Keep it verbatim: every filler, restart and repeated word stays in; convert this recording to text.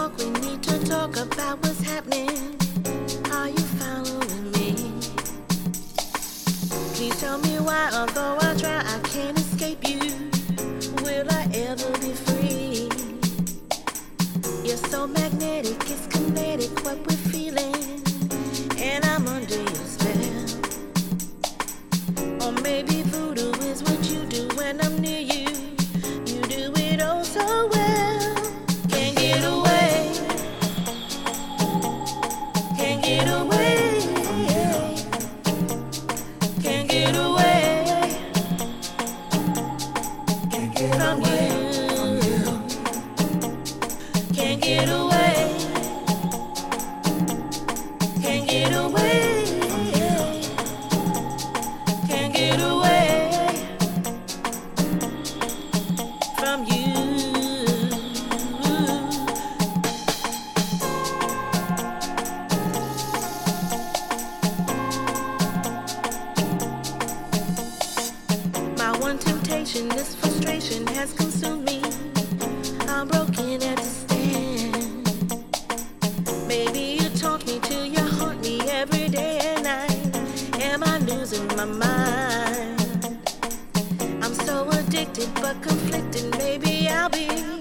talk, we need to talk about what's happening. Are you following me? Please tell me why, although I try, I can't escape you. Will I ever be free? You're so magnetic, it's kinetic, what we're feeling, and I'm under your spell. Or maybe voodoo is what you do when I'm near you. You do it oh so well. Can't get away. Can't get away. Can't get away. Can't get from you. Can't get away. Can't get away. Can't get away from you. My one temptation, this frustration has consumed me. I'm broken at the stand. Maybe you taunt me till you haunt me every day and night. Am I losing my mind? I'm so addicted but conflicted. Maybe I'll be